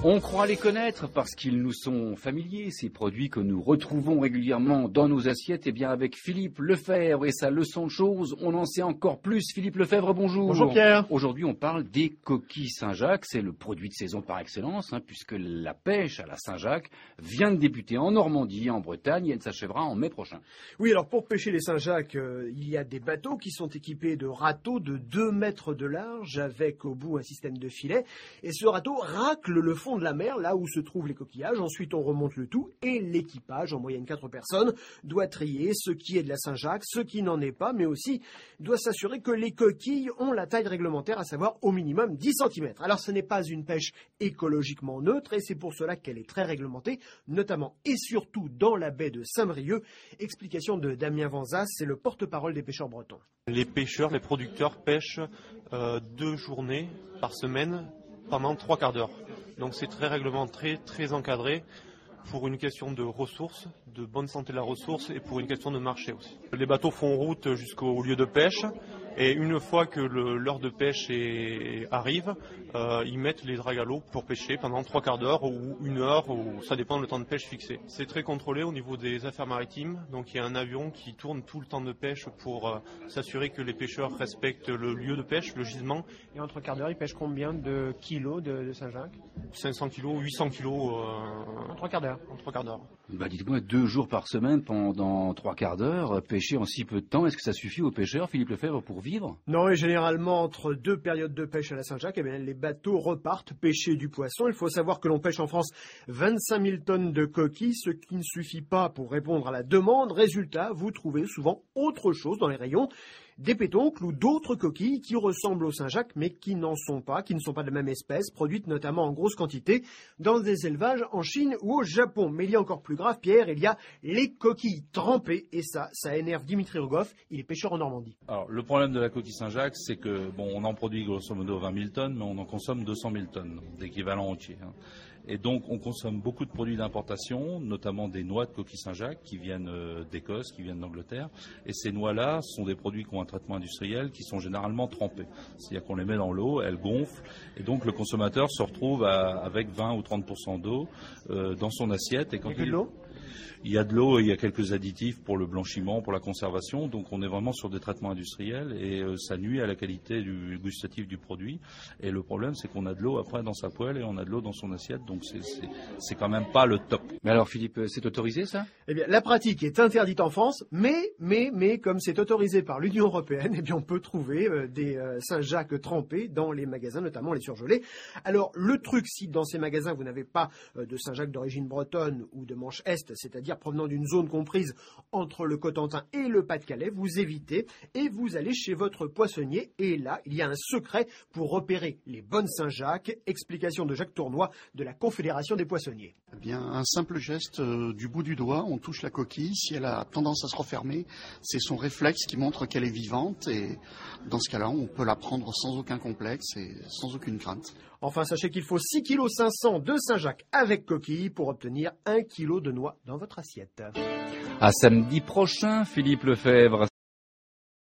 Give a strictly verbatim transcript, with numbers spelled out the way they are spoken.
On croit les connaître parce qu'ils nous sont familiers, ces produits que nous retrouvons régulièrement dans nos assiettes. Et bien avec Philippe Lefebvre et sa leçon de choses, on en sait encore plus. Philippe Lefebvre, bonjour. Bonjour Pierre. Aujourd'hui, on parle des coquilles Saint-Jacques. C'est le produit de saison par excellence, hein, puisque la pêche à la Saint-Jacques vient de débuter en Normandie, en Bretagne, et elle s'achèvera en mai prochain. Oui, alors pour pêcher les Saint-Jacques, euh, il y a des bateaux qui sont équipés de râteaux de deux mètres de large, avec au bout un système de filet. Et ce râteau racle le fond de la mer, là où se trouvent les coquillages. Ensuite, on remonte le tout et l'équipage, en moyenne quatre personnes, doit trier ce qui est de la Saint-Jacques, ce qui n'en est pas, mais aussi doit s'assurer que les coquilles ont la taille réglementaire, à savoir au minimum dix centimètres. Alors, ce n'est pas une pêche écologiquement neutre et c'est pour cela qu'elle est très réglementée, notamment et surtout dans la baie de Saint-Brieuc. Explication de Damien Vanzas, c'est le porte-parole des pêcheurs bretons. Les pêcheurs, les producteurs pêchent euh, deux journées par semaine pendant trois quarts d'heure. Donc c'est très réglementé, très encadré pour une question de ressources, de bonne santé de la ressource et pour une question de marché aussi. Les bateaux font route jusqu'au lieu de pêche et une fois que le, l'heure de pêche est, arrive, euh, ils mettent les dragues à l'eau pour pêcher pendant trois quarts d'heure ou une heure, ou ça dépend du temps de pêche fixé. C'est très contrôlé au niveau des affaires maritimes, donc il y a un avion qui tourne tout le temps de pêche pour euh, s'assurer que les pêcheurs respectent le lieu de pêche, le gisement. Et entre quart d'heure, ils pêchent combien de kilos de, de Saint-Jacques ? cinq cents kilos, huit cents kilos euh, en trois quarts d'heure. En trois quarts d'heure. Bah, dites-moi, deux jours par semaine pendant trois quarts d'heure, pêcher en si peu de temps, est-ce que ça suffit aux pêcheurs, Philippe Lefebvre, pour vivre ? Non, et généralement, entre deux périodes de pêche à la Saint-Jacques, eh bien, les bateaux repartent pêcher du poisson. Il faut savoir que l'on pêche en France vingt-cinq mille tonnes de coquilles, ce qui ne suffit pas pour répondre à la demande. Résultat, vous trouvez souvent autre chose dans les rayons. Des pétoncles ou d'autres coquilles qui ressemblent aux Saint-Jacques mais qui n'en sont pas, qui ne sont pas de la même espèce, produites notamment en grosse quantité dans des élevages en Chine ou au Japon. Mais il y a encore plus grave, Pierre, il y a les coquilles trempées et ça, ça énerve Dimitri Rogoff, il est pêcheur en Normandie. Alors le problème de la coquille Saint-Jacques, c'est que bon, on en produit grosso modo vingt mille tonnes, mais on en consomme deux cent mille tonnes d'équivalent entier. Hein. Et donc, on consomme beaucoup de produits d'importation, notamment des noix de coquille Saint-Jacques qui viennent d'Écosse, qui viennent d'Angleterre. Et ces noix-là sont des produits qui ont un traitement industriel qui sont généralement trempés. C'est-à-dire qu'on les met dans l'eau, elles gonflent, et donc le consommateur se retrouve à, avec vingt ou trente pour cent d'eau euh, dans son assiette. Et quand il y a de l'eau ? Il y a de l'eau et il y a quelques additifs pour le blanchiment, pour la conservation. Donc on est vraiment sur des traitements industriels et euh, ça nuit à la qualité du gustatif du produit. Et le problème, c'est qu'on a de l'eau après dans sa poêle et on a de l'eau dans son assiette. Donc c'est, c'est, c'est quand même pas le top. Mais alors Philippe, c'est autorisé ça ? Eh bien, la pratique est interdite en France, mais, mais, mais, comme c'est autorisé par l'Union européenne, eh bien, on peut trouver euh, des euh, Saint-Jacques trempés dans les magasins, notamment les surgelés. Alors, le truc, si dans ces magasins, vous n'avez pas euh, de Saint-Jacques d'origine bretonne ou de Manche Est, c'est-à-dire provenant d'une zone comprise entre le Cotentin et le Pas-de-Calais, vous évitez et vous allez chez votre poissonnier. Et là, il y a un secret pour repérer les bonnes Saint-Jacques. Explication de Jacques Tournois de la Confédération des poissonniers. Eh bien, un simple geste euh, du bout du doigt, on touche la coquille. Si elle a tendance à se refermer, c'est son réflexe qui montre qu'elle est vivante. Et dans ce cas-là, on peut la prendre sans aucun complexe et sans aucune crainte. Enfin, sachez qu'il faut six virgule cinq kilos de Saint-Jacques avec coquille pour obtenir un kilo de noix dans votre assiette. À samedi prochain, Philippe Lefebvre.